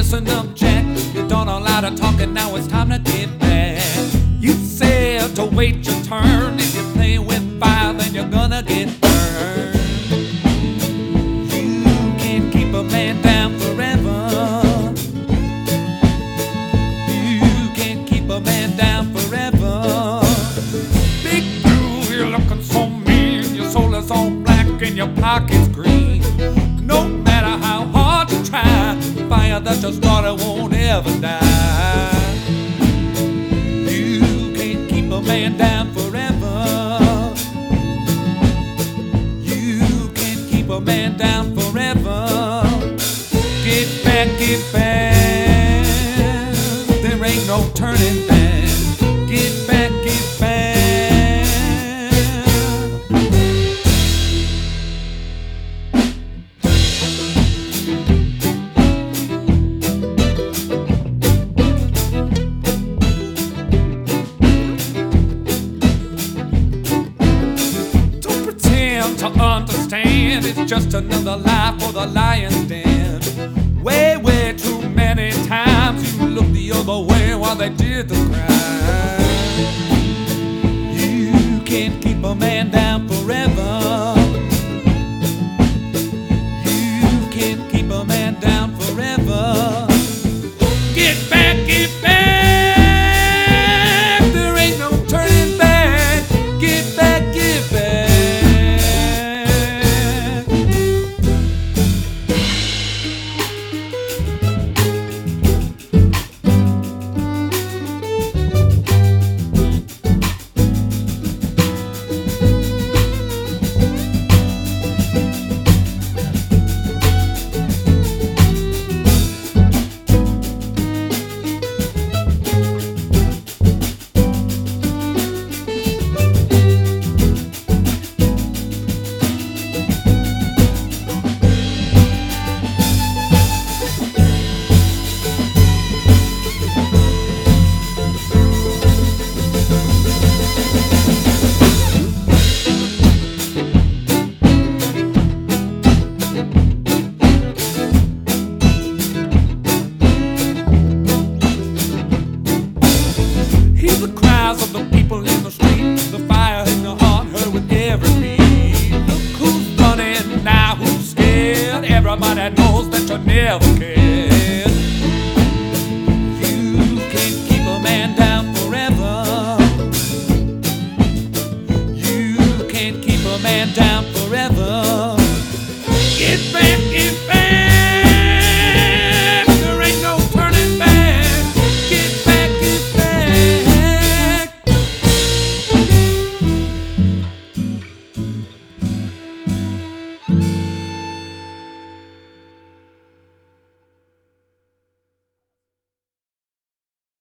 listen up, Jack. You done a lot of talking, now it's time to get back. You said to wait your turn. If you play with fire, then you're gonna get burned. You can't keep a man down forever. You can't keep a man down forever. Big Blue, you're looking so mean. Your soul is all black and your pocket's green. No matter how hard you try, fire that you started won't ever die. You can't keep a man down forever. You can't keep a man down forever. Get back, get back. There ain't no turning back. Get back, get back. To understand, it's just another lie for the lion's den. Way, way too many times you looked the other way while they did the crime. You can't keep a man down forever. You can't keep a man down forever. Get back, get back. There ain't no turning back. Get back, get back. The cries of the people in the street, the fire in the heart heard with every beat. Look who's running now, who's scared. Everybody knows that you never cared. You can't keep a man down forever. You can't keep a man down forever. Get back.